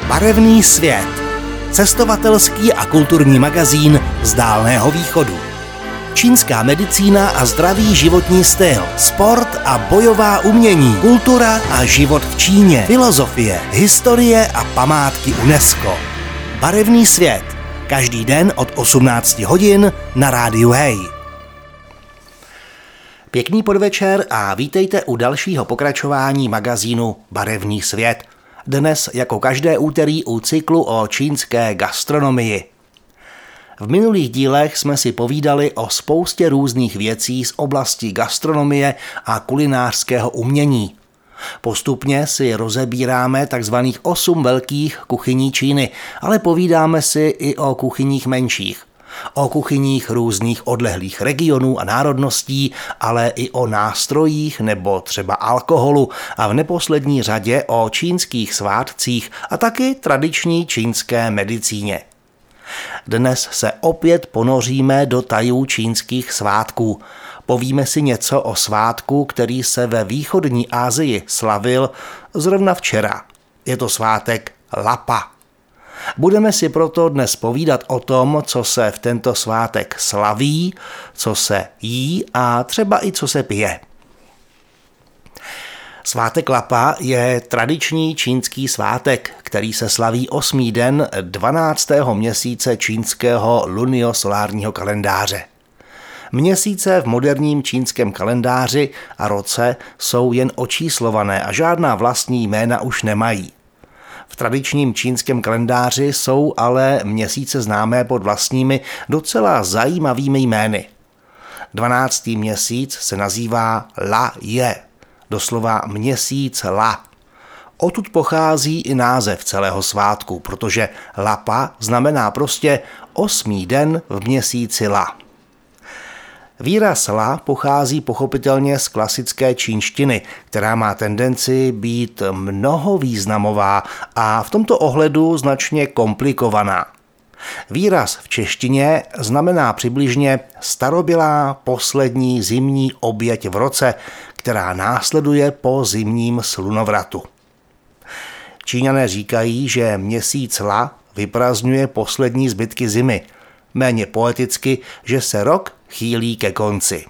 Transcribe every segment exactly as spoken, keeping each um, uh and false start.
Barevný svět. Cestovatelský a kulturní magazín z Dálného východu. Čínská medicína a zdravý životní styl, sport a bojová umění, kultura a život v Číně, filozofie, historie a památky UNESCO. Barevný svět. Každý den od osmnácti hodin na rádiu Hej. Pěkný podvečer a vítejte u dalšího pokračování magazínu Barevný svět. Dnes jako každé úterý u cyklu o čínské gastronomii. V minulých dílech jsme si povídali o spoustě různých věcí z oblasti gastronomie a kulinářského umění. Postupně si rozebíráme takzvaných osm velkých kuchyní Číny, ale povídáme si i o kuchyních menších. O kuchyních různých odlehlých regionů a národností, ale i o nástrojích nebo třeba alkoholu a v neposlední řadě o čínských svátcích a taky tradiční čínské medicíně. Dnes se opět ponoříme do tajů čínských svátků. Povíme si něco o svátku, který se ve východní Asii slavil zrovna včera. Je to svátek Lapa. Budeme si proto dnes povídat o tom, co se v tento svátek slaví, co se jí a třeba i co se pije. Svátek Lapa je tradiční čínský svátek, který se slaví osmý den dvanáctého měsíce čínského luniosolárního kalendáře. Měsíce v moderním čínském kalendáři a roce jsou jen očíslované a žádná vlastní jména už nemají. V tradičním čínském kalendáři jsou ale měsíce známé pod vlastními docela zajímavými jmény. Dvanáctý měsíc se nazývá La Je, doslova měsíc La. Odtud pochází i název celého svátku, protože Lapa znamená prostě osmý den v měsíci La. Výraz La pochází pochopitelně z klasické čínštiny, která má tendenci být mnohovýznamová a v tomto ohledu značně komplikovaná. Výraz v češtině znamená přibližně starobylá poslední zimní oběť v roce, která následuje po zimním slunovratu. Číňané říkají, že měsíc La vyprazdňuje poslední zbytky zimy, méně poeticky, že se rok chýlí ke konci.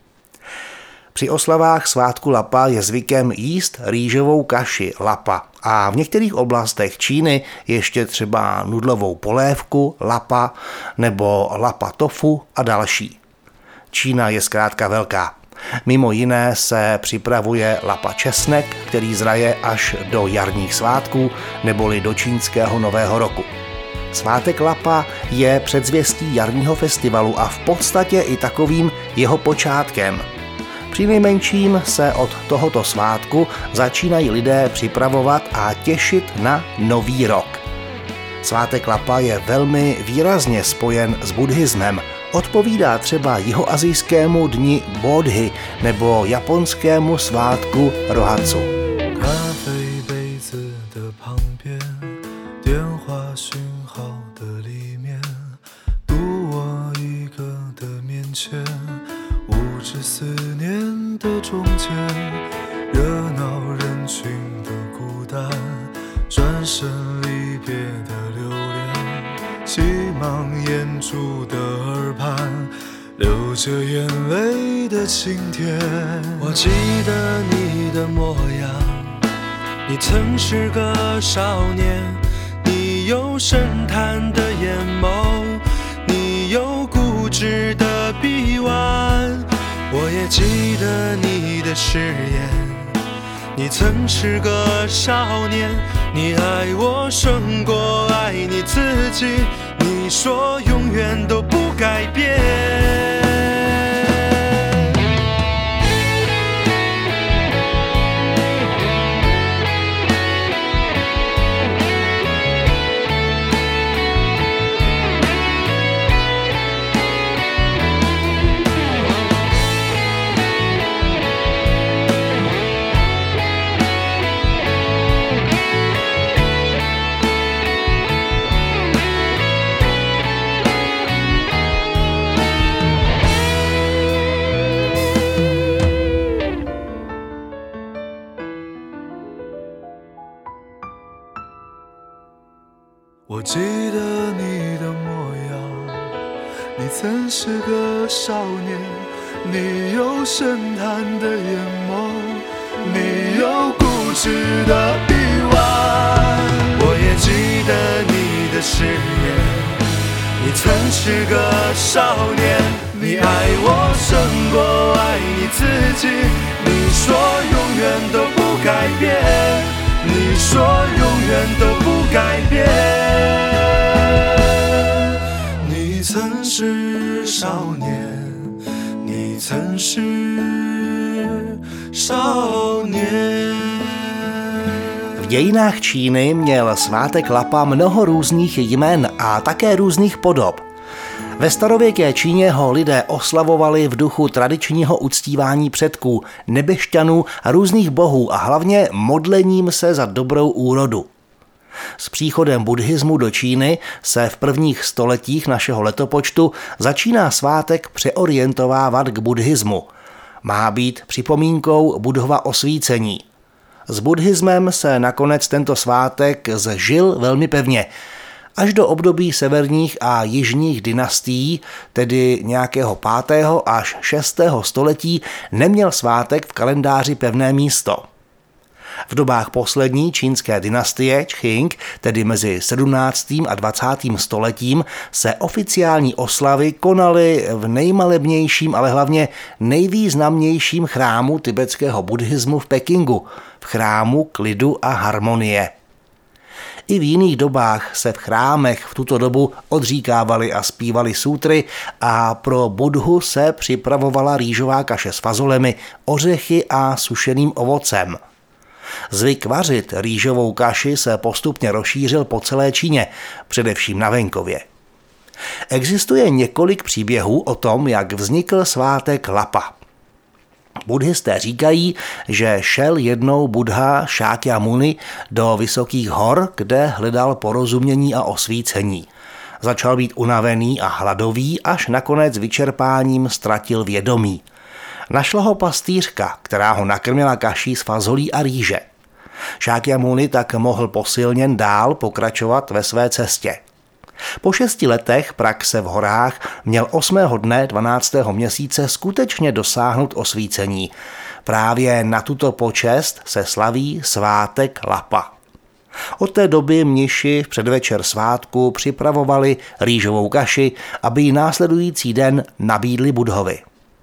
Při oslavách svátku Lapa je zvykem jíst rýžovou kaši Lapa a v některých oblastech Číny ještě třeba nudlovou polévku Lapa nebo Lapa tofu a další. Čína je zkrátka velká. Mimo jiné se připravuje Lapa česnek, který zraje až do jarních svátků neboli do čínského nového roku. Svátek Lapa je předzvěstí jarního festivalu a v podstatě i takovým jeho počátkem. Přinejmenším se od tohoto svátku začínají lidé připravovat a těšit na nový rok. Svátek Lapa je velmi výrazně spojen s buddhismem. Odpovídá třeba jihoasijskému dni Bodhi nebo japonskému svátku Rohatsu. 我记得你的模样，你曾是个少年，你有深潭的眼眸，你有固执的臂弯。我也记得你的誓言，你曾是个少年，你爱我胜过爱你自己，你说永远都不改变。 我记得你的模样，你曾是个少年，你有深潭的眼眸，你有固执的臂弯。我也记得你的誓言，你曾是个少年，你爱我胜过爱你自己，你说永远都不改变，你说永远都不改变。你曾是少年，你曾是少年。 V dějinách Číny měl svátek Lapa mnoho různých jmen a také různých podob. Ve starověké Číně ho lidé oslavovali v duchu tradičního uctívání předků, nebešťanů a různých bohů a hlavně modlením se za dobrou úrodu. S příchodem buddhismu do Číny se v prvních stoletích našeho letopočtu začíná svátek přeorientovávat k buddhismu. Má být připomínkou Buddhova osvícení. S buddhismem se nakonec tento svátek zžil velmi pevně. Až do období severních a jižních dynastií, tedy nějakého pátého až šestého století, neměl svátek v kalendáři pevné místo. V dobách poslední čínské dynastie Qing, tedy mezi sedmnáctým a dvacátým stoletím, se oficiální oslavy konaly v nejmalebnějším, ale hlavně nejvýznamnějším chrámu tibetského buddhismu v Pekingu, v chrámu klidu a harmonie. I v jiných dobách se v chrámech v tuto dobu odříkávaly a zpívaly sutry a pro Buddhu se připravovala rýžová kaše s fazolemi, ořechy a sušeným ovocem. Zvyk vařit rýžovou kaši se postupně rozšířil po celé Číně, především na venkově. Existuje několik příběhů o tom, jak vznikl svátek Lapa. Buddhisté říkají, že šel jednou Buddha Šákyamuni do vysokých hor, kde hledal porozumění a osvícení. Začal být unavený a hladový, až nakonec vyčerpáním ztratil vědomí. Našla ho pastýřka, která ho nakrmila kaší s fazolí a rýže. Šákyamuni tak mohl posilněn dál pokračovat ve své cestě. Po šesti letech praxe v horách měl osmého dne dvanáctého měsíce skutečně dosáhnout osvícení. Právě na tuto počest se slaví svátek Lapa. Od té doby mniši v předvečer svátku připravovali rýžovou kaši, aby ji následující den nabídli Buddhovi.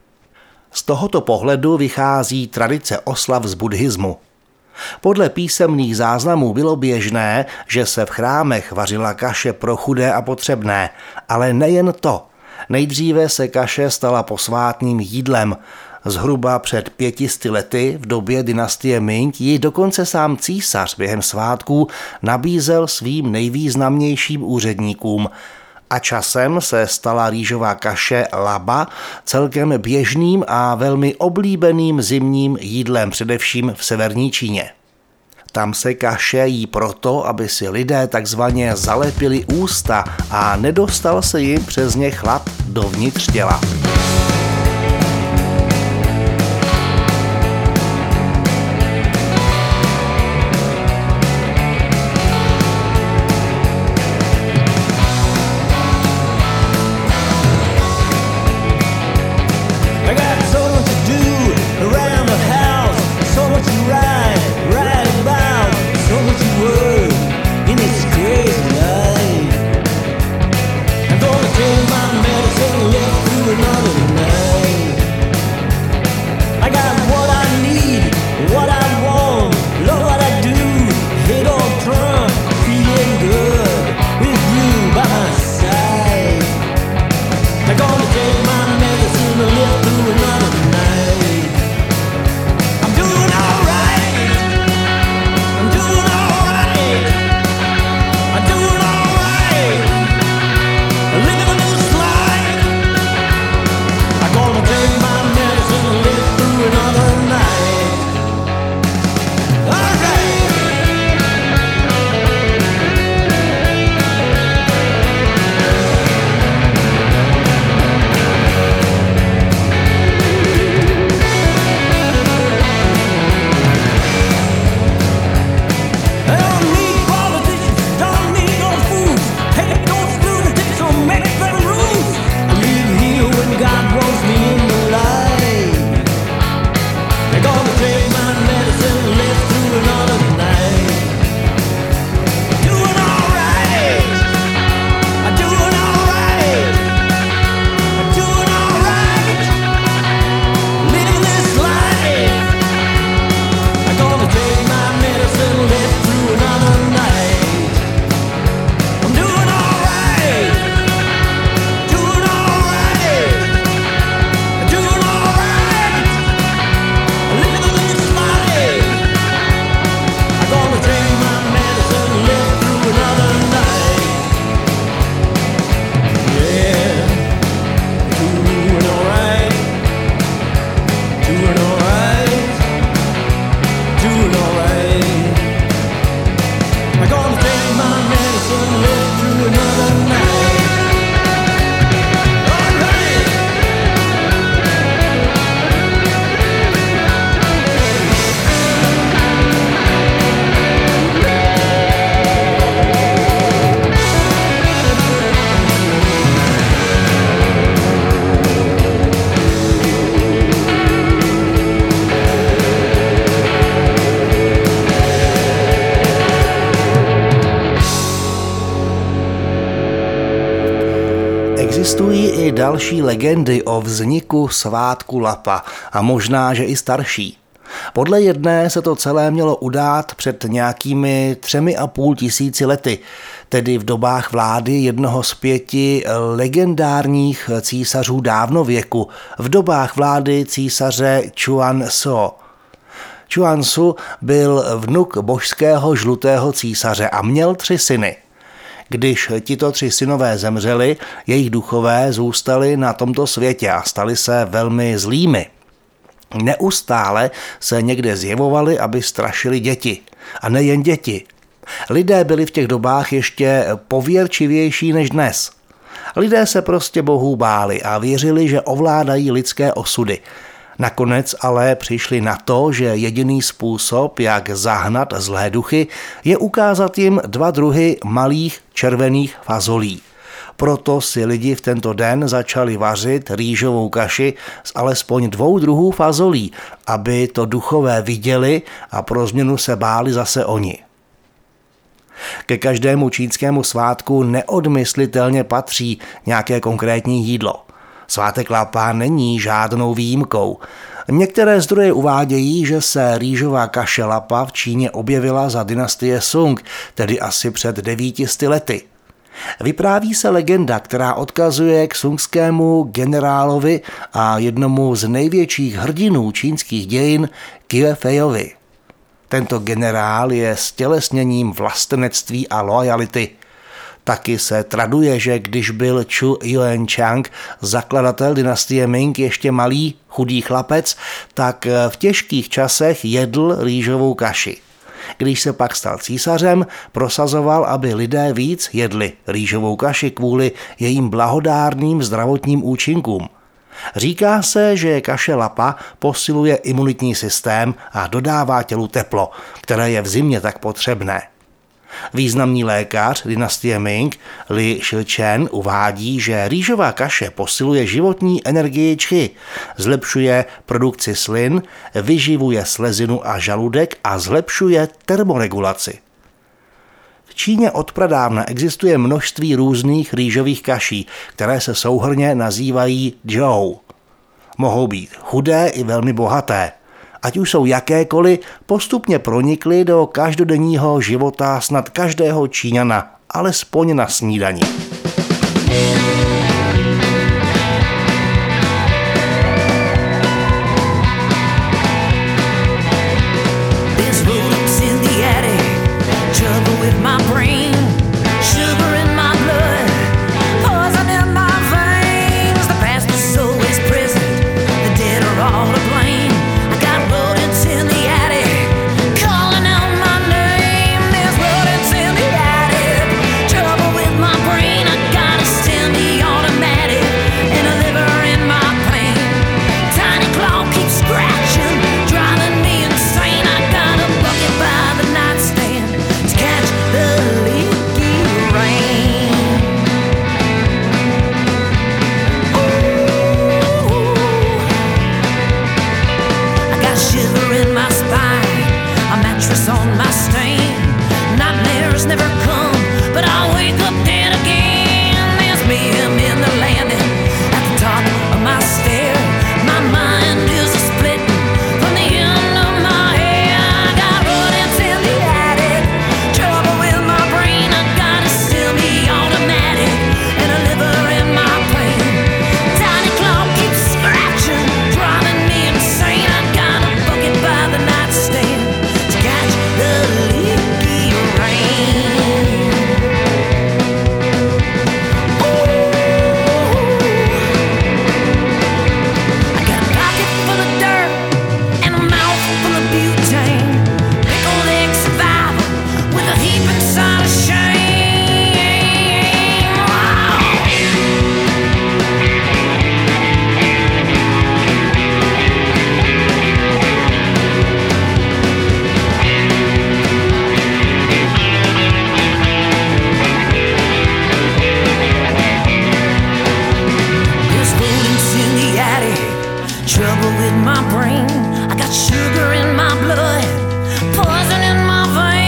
Z tohoto pohledu vychází tradice oslav z buddhismu. Podle písemných záznamů bylo běžné, že se v chrámech vařila kaše pro chudé a potřebné, ale nejen to. Nejdříve se kaše stala posvátným jídlem. Zhruba před pětisty lety v době dynastie Ming ji dokonce sám císař během svátků nabízel svým nejvýznamnějším úředníkům. A časem se stala rýžová kaše Lapa celkem běžným a velmi oblíbeným zimním jídlem, především v severní Číně. Tam se kaše jí proto, aby si lidé takzvaně zalepili ústa a nedostal se jim přes ně chlad dovnitř těla. Another Existují i další legendy o vzniku svátku Lapa a možná, že i starší. Podle jedné se to celé mělo udát před nějakými třemi a půl tisíci lety, tedy v dobách vlády jednoho z pěti legendárních císařů dávnověku, v dobách vlády císaře Chuan Shou. Chuan Shou byl vnuk božského žlutého císaře a měl tři syny. Když tito tři synové zemřeli, jejich duchové zůstali na tomto světě a stali se velmi zlými. Neustále se někde zjevovali, aby strašili děti. A nejen děti. Lidé byli v těch dobách ještě pověrčivější než dnes. Lidé se prostě bohů báli a věřili, že ovládají lidské osudy. Nakonec ale přišli na to, že jediný způsob, jak zahnat zlé duchy, je ukázat jim dva druhy malých červených fazolí. Proto si lidi v tento den začali vařit rýžovou kaši z alespoň dvou druhů fazolí, aby to duchové viděli a pro změnu se báli zase oni. Ke každému čínskému svátku neodmyslitelně patří nějaké konkrétní jídlo. Svátek Lapa není žádnou výjimkou. Některé zdroje uvádějí, že se rýžová kaše Lapa v Číně objevila za dynastie Sung, tedy asi před devíti sty lety. Vypráví se legenda, která odkazuje k sungskému generálovi a jednomu z největších hrdinů čínských dějin Kie Feiovi. Tento generál je stělesněním vlastenectví a loajality. Taky se traduje, že když byl Chu Yuanchang, zakladatel dynastie Ming, ještě malý, chudý chlapec, tak v těžkých časech jedl rýžovou kaši. Když se pak stal císařem, prosazoval, aby lidé víc jedli rýžovou kaši kvůli jejím blahodárným zdravotním účinkům. Říká se, že kaše Lapa posiluje imunitní systém a dodává tělu teplo, které je v zimě tak potřebné. Významný lékař dynastie Ming Li Shichen uvádí, že rýžová kaše posiluje životní energii čchi, zlepšuje produkci slin, vyživuje slezinu a žaludek a zlepšuje termoregulaci. V Číně odpradávna existuje množství různých rýžových kaší, které se souhrnně nazývají Zhou. Mohou být chudé i velmi bohaté. Ať už jsou jakékoliv, postupně pronikly do každodenního života snad každého Číňana, alespoň na snídani.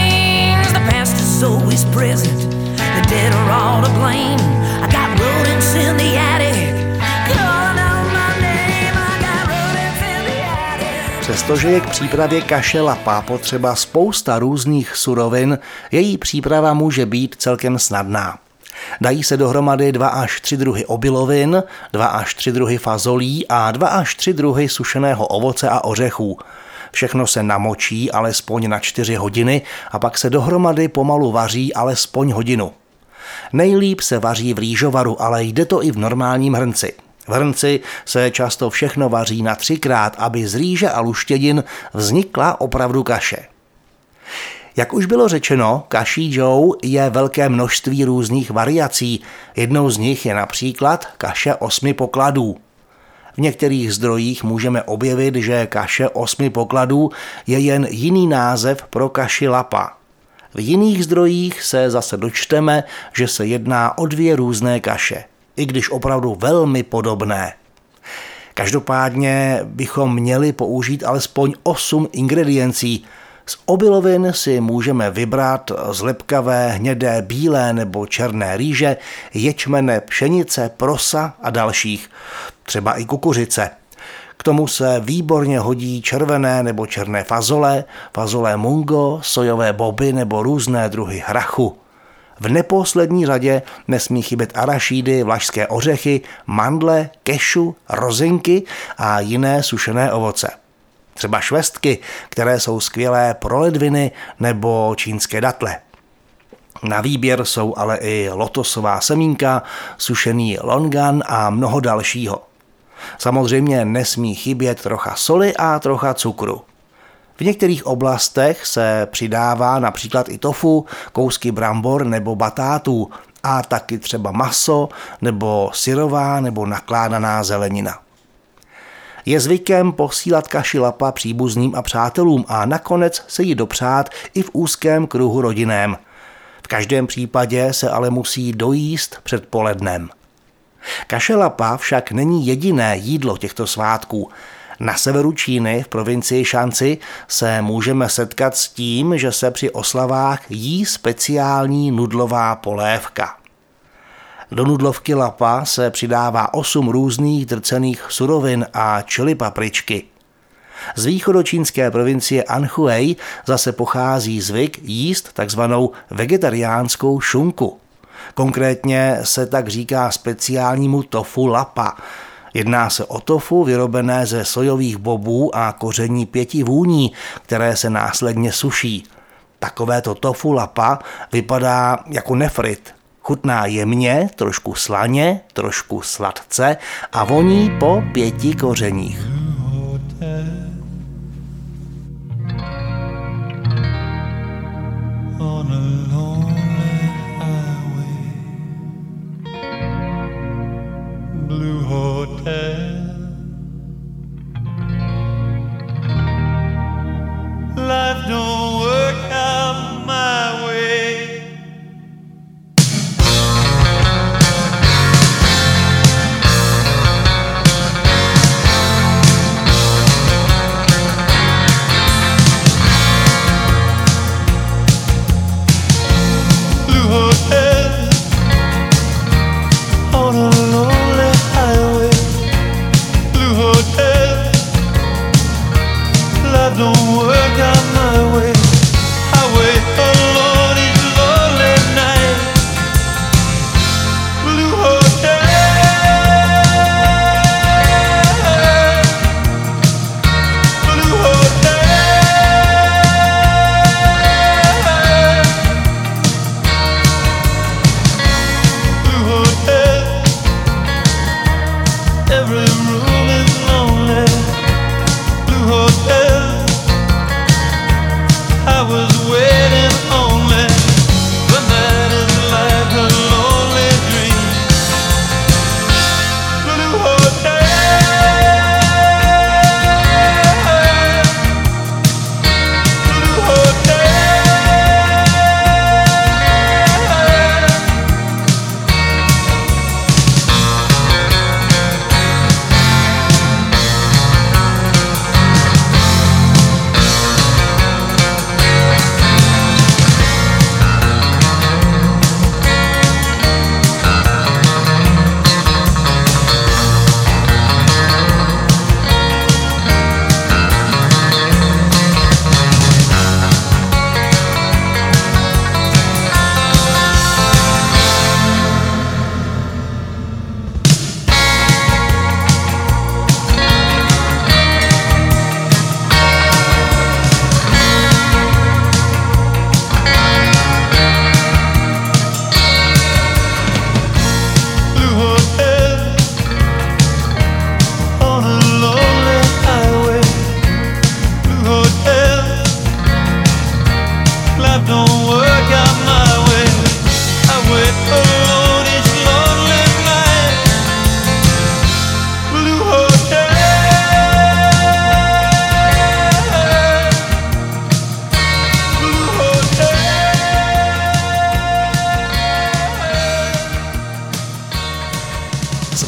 Present, the dead are all to blame. I got rodents rodents in the attic. Přestože je k přípravě kaše lapa potřeba spousta různých surovin, její příprava může být celkem snadná. Dají se dohromady dva až tři druhy obilovin, dva až tři druhy fazolí a dva až tři druhy sušeného ovoce a ořechů. Všechno se namočí alespoň na čtyři hodiny a pak se dohromady pomalu vaří alespoň hodinu. Nejlíp se vaří v rýžovaru, ale jde to i v normálním hrnci. V hrnci se často všechno vaří na třikrát, aby z rýže a luštědin vznikla opravdu kaše. Jak už bylo řečeno, kaší Joe je velké množství různých variací. Jednou z nich je například kaše osmi pokladů. V některých zdrojích můžeme objevit, že kaše osmi pokladů je jen jiný název pro kaši lapa. V jiných zdrojích se zase dočteme, že se jedná o dvě různé kaše, i když opravdu velmi podobné. Každopádně bychom měli použít alespoň osm ingrediencí. Z obilovin si můžeme vybrat z lepkavé, hnědé, bílé nebo černé rýže, ječmene, pšenice, prosa a dalších, třeba i kukuřice. K tomu se výborně hodí červené nebo černé fazole, fazole mungo, sojové boby nebo různé druhy hrachu. V neposlední řadě nesmí chybět arašídy, vlašské ořechy, mandle, kešu, rozinky a jiné sušené ovoce. Třeba švestky, které jsou skvělé pro ledviny nebo čínské datle. Na výběr jsou ale i lotosová semínka, sušený longan a mnoho dalšího. Samozřejmě nesmí chybět trocha soli a trocha cukru. V některých oblastech se přidává například i tofu, kousky brambor nebo batátů a taky třeba maso nebo syrová nebo nakládaná zelenina. Je zvykem posílat kaši lapa příbuzným a přátelům a nakonec se ji dopřát i v úzkém kruhu rodinném. V každém případě se ale musí dojíst před polednem. Kaše lapa však není jediné jídlo těchto svátků. Na severu Číny v provincii Šanci se můžeme setkat s tím, že se při oslavách jí speciální nudlová polévka. Do nudlovky lapa se přidává osm různých drcených surovin a čili papričky. Z východočínské provincie Anhui zase pochází zvyk jíst takzvanou vegetariánskou šunku. Konkrétně se tak říká speciálnímu tofu lapa. Jedná se o tofu vyrobené ze sojových bobů a koření pěti vůní, které se následně suší. Takovéto tofu lapa vypadá jako nefrit. Chutná jemně, trošku slaně, trošku sladce a voní po pěti kořeních. Life don't work out my way.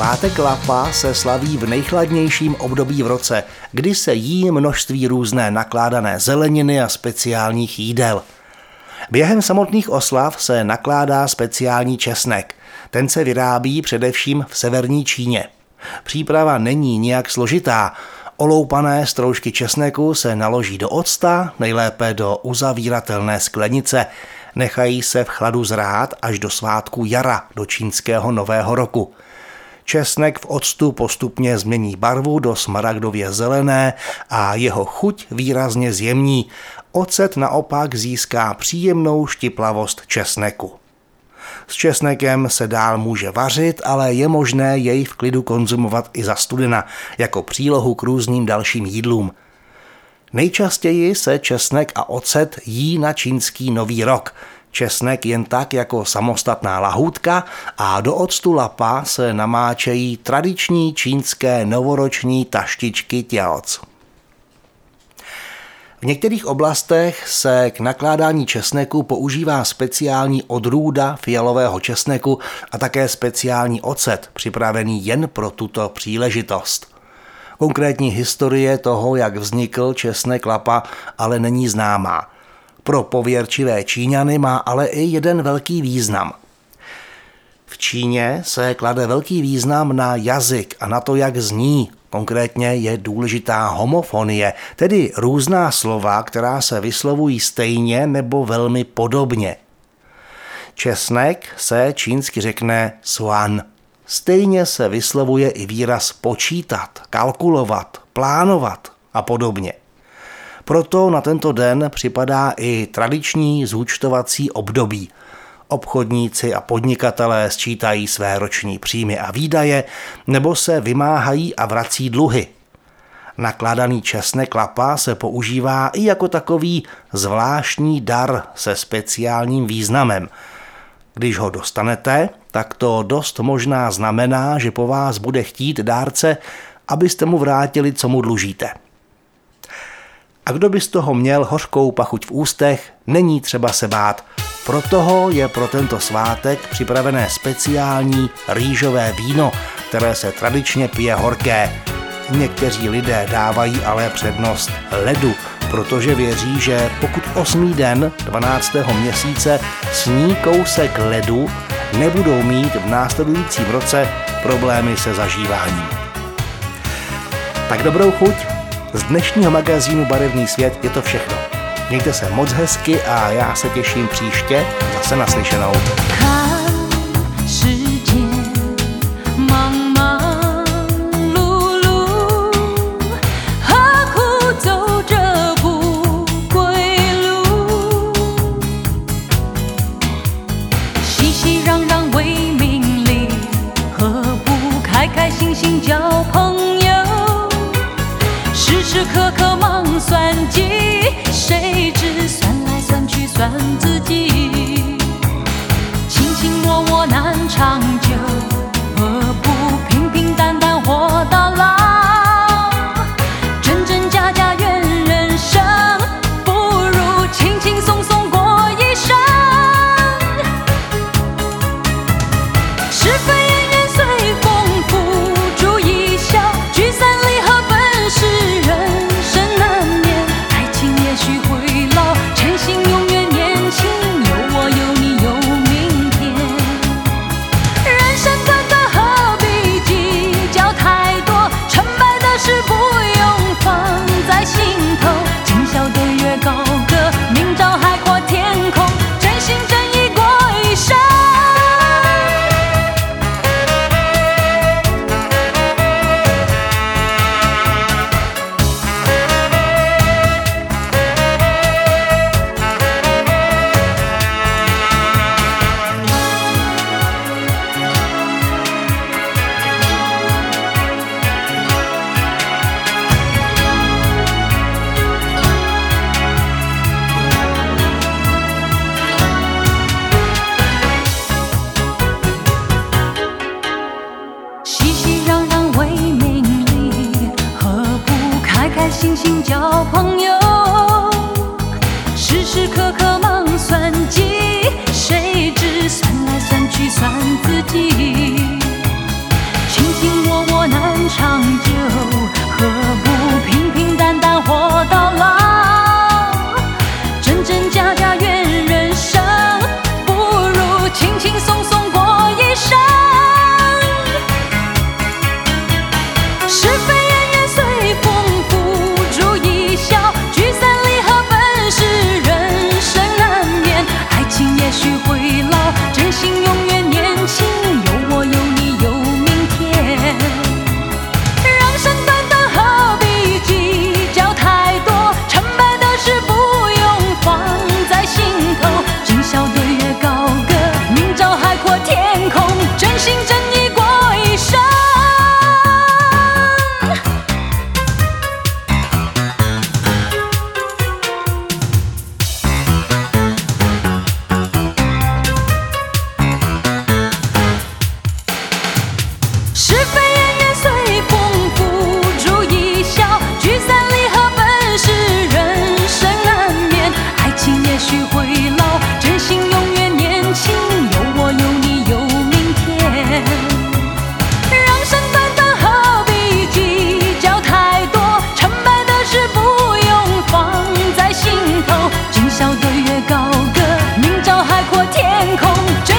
Svátek Lapa se slaví v nejchladnějším období v roce, kdy se jí množství různé nakládané zeleniny a speciálních jídel. Během samotných oslav se nakládá speciální česnek. Ten se vyrábí především v severní Číně. Příprava není nijak složitá. Oloupané stroužky česneku se naloží do octa, nejlépe do uzavíratelné sklenice. Nechají se v chladu zrát až do svátku jara, do čínského nového roku. Česnek v octu postupně změní barvu do smaragdově zelené a jeho chuť výrazně zjemní. Ocet naopak získá příjemnou štiplavost česneku. S česnekem se dál může vařit, ale je možné jej v klidu konzumovat i za studena, jako přílohu k různým dalším jídlům. Nejčastěji se česnek a ocet jí na čínský nový rok. Česnek jen tak jako samostatná lahůdka a do octu Lapa se namáčejí tradiční čínské novoroční taštičky těoc. V některých oblastech se k nakládání česneku používá speciální odrůda fialového česneku a také speciální ocet, připravený jen pro tuto příležitost. Konkrétní historie toho, jak vznikl česnek Lapa, ale není známá. Pro pověrčivé Číňany má ale i jeden velký význam. V Číně se klade velký význam na jazyk a na to, jak zní. Konkrétně je důležitá homofonie, tedy různá slova, která se vyslovují stejně nebo velmi podobně. Česnek se čínsky řekne suan. Stejně se vyslovuje i výraz počítat, kalkulovat, plánovat a podobně. Proto na tento den připadá i tradiční zúčtovací období. Obchodníci a podnikatelé sčítají své roční příjmy a výdaje nebo se vymáhají a vrací dluhy. Nakládaný česnek Lapa se používá i jako takový zvláštní dar se speciálním významem. Když ho dostanete, tak to dost možná znamená, že po vás bude chtít dárce, abyste mu vrátili, co mu dlužíte. A kdo by z toho měl hořkou pachuť v ústech, není třeba se bát. Pro toho je pro tento svátek připravené speciální rýžové víno, které se tradičně pije horké. Někteří lidé dávají ale přednost ledu, protože věří, že pokud osmý den dvanáctého měsíce sní kousek ledu, nebudou mít v následujícím roce problémy se zažíváním. Tak dobrou chuť. Z dnešního magazínu Barevný svět je to všechno. Mějte se moc hezky a já se těším příště zase naslyšenou. 永远年轻，有我。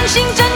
星辰